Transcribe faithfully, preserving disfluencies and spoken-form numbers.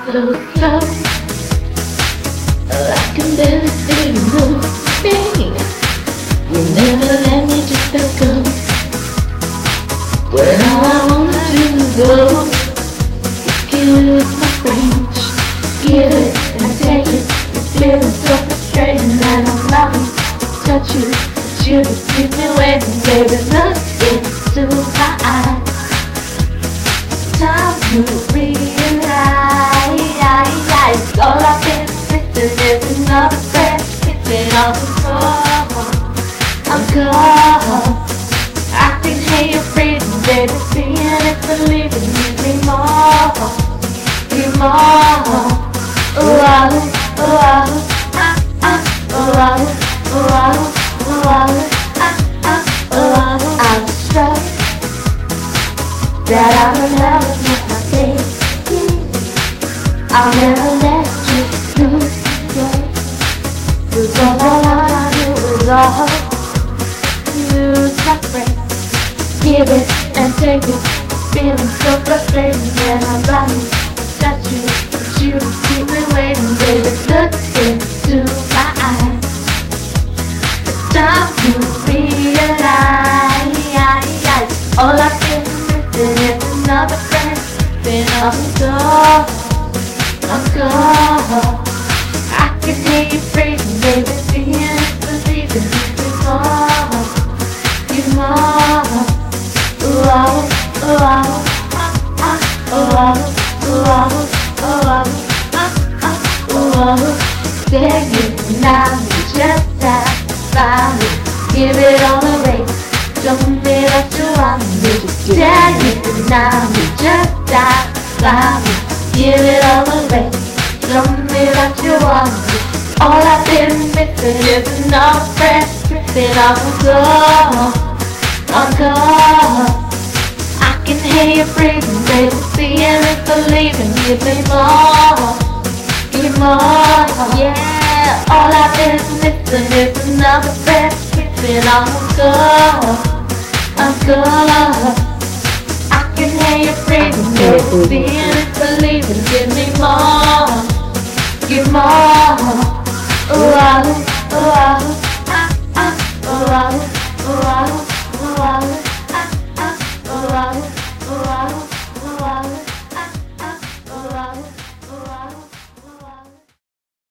so slow. I can barely feel you moving. You never let me just let go. When all I wanna do is go. Give it my range, give it and take it. It's feeling so frustrating and I'm loving to touch you, but you just keep me waiting, baby. Look into my eyes. Time to realize all I've been missing is another breath. It's all gone, I'm gone. I can hear you breathing, baby. Seeing it, believing, give me more, give me more. Oh, oh, oh, ah, ah, oh, oh, oh, oh, ah, ah, oh, oh. I'm struck that I will never miss my baby. I'll never let you lose your. Cause all I wanna do is all lose my friend. Give it and take it. Feeling so frustrating when I'm running to touch you, but you keep me waiting, baby. Look into my eyes. It's time to realize all I've been missing is another friend. Then I'm gone, I'm gone. I can hear you breathing, baby. Seeing it, believing, give me more, give me more. Ooh, oh, ooh, oh, ah, ah, ooh, oh, ooh, oh, ooh, oh, ah, ah, ooh, oh. There you now, you just have found it. Give it all away, don't be that you want me. There you now, you just have found it. Give it all away, don't be that you want me. All I've been missing is enough fresh drifting on the floor, on the floor. I can hear you breathing, baby. Seeing it, believing, give me more, give me more, yeah. All I've been missing is another breath kissing on the floor, on the floor. I can hear you breathing, baby. Seeing it, believing, give me more.